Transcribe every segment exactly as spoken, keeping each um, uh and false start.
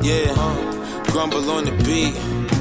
Yeah, grumble on the beat.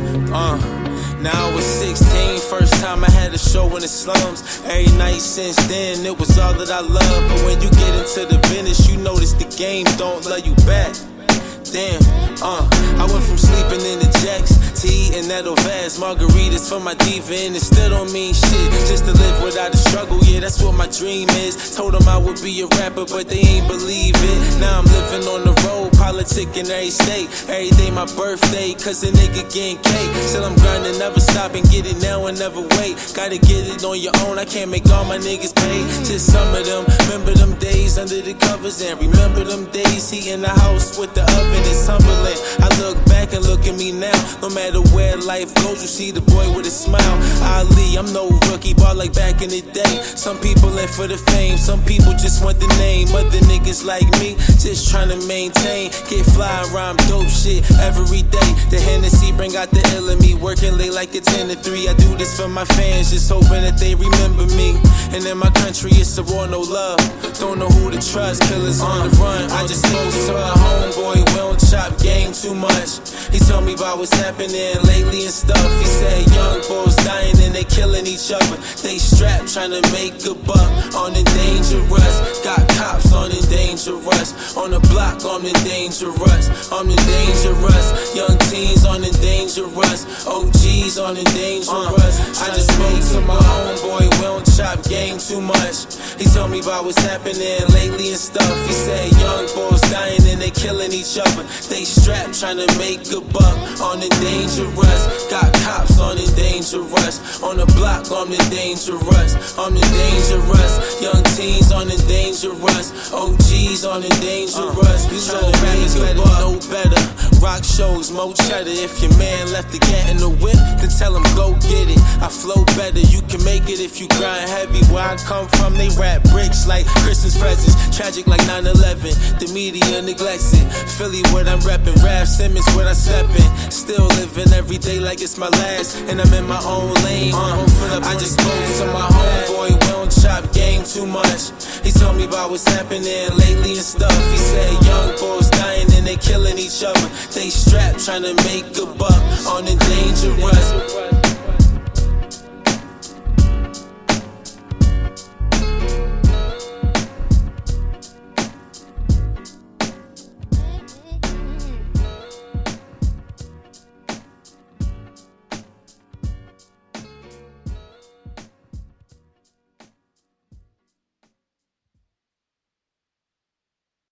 Uh, now I was sixteen, first time I had a show in the slums. Every night since then, it was all that I loved. But when you get into the business, you notice the game don't love you back. Damn, uh, I went from sleeping in the jacks to eating that Ovaz margaritas for my diva, and it still don't mean shit. Just to live without a struggle, yeah, that's what my dream is. Told them I would be a rapper, but they ain't believe it. Now I'm living on the road, politicking every state. Every day my birthday, cause a nigga getting cake. Still I'm grinding, never stop and get it now and never wait. Gotta get it on your own, I can't make all my niggas pay. Just some of them, remember them days under the covers, and remember them days heating the house with the oven. It's humbling. I look back and look at me now. No matter where life goes, you see the boy with a smile. Ali, I'm no rookie, ball like back in the day. Some people in for the fame, some people just want the name. Other niggas like me, just trying to maintain. Get fly, rhyme dope shit every day. The Hennessy bring out the ill in me. Working late like a ten to three. I do this for my fans, just hoping that they remember me. And in my country, it's a war, no love. Don't know who to trust, killers on the run. I just know to my homeboy, we don't chop game too much. He told me about what's happening lately and stuff. He said young boys dying and they killing each other. They strapped trying to make a buck on the dangerous. Got cops on the dangerous. On the block on the dangerous. On the dangerous. Young teens on the dangerous. O Gs on the dangerous. I just spoke to my homeboy, we don't chop game too much. He told me about what's happening lately and stuff. He said young boys dying and they killing each other. They strapped trying to make a buck on the dangerous. Got cops on the dangerous. On the block on the dangerous. On the dangerous. Young teens on the dangerous. O Gs on the dangerous. You know rappers better know better. Rock shows, mo cheddar. If your man left the gat in the whip, then tell him go get it. I flow better, you can make it if you grind heavy. Where I come from, they rap bricks like Christmas presents. Tragic like nine eleven, the media neglects it. Philly what I'm reppin', Rap Simmons what I steppin'. Still living every day like it's my last, and I'm in my own lane. Uh, I just spoke to my homeboy, we don't chop game too much. He told me about what's happening lately and stuff. He said young boys dying and they killing each other. They strapped trying to make a buck on the dangerous.